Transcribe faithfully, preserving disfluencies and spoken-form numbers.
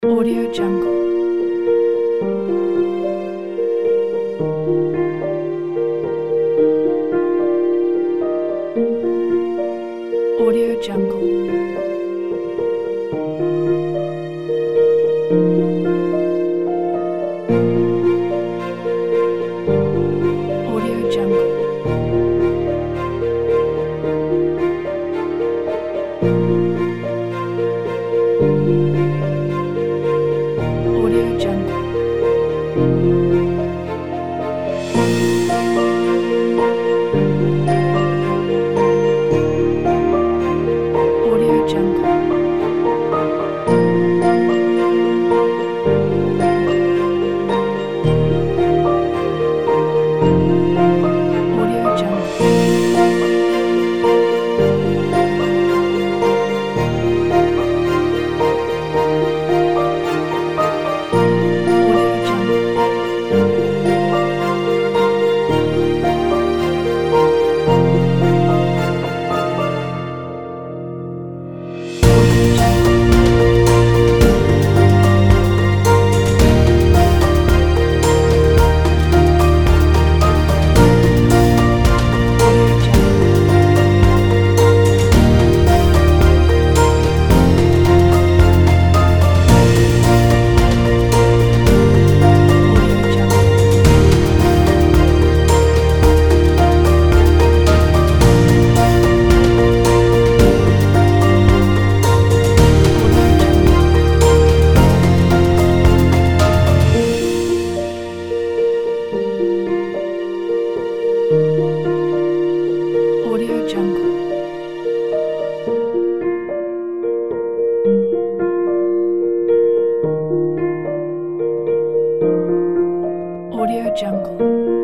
Audio Jungle. Audio Jungle. Audio Jungle. Audio Jungle. Audio Jungle. Audio Jungle. Audio Jungle. Audio Jungle. Audio Jungle. Audio Jungle. Audio Jungle. Audio Jungle. Audio Jungle.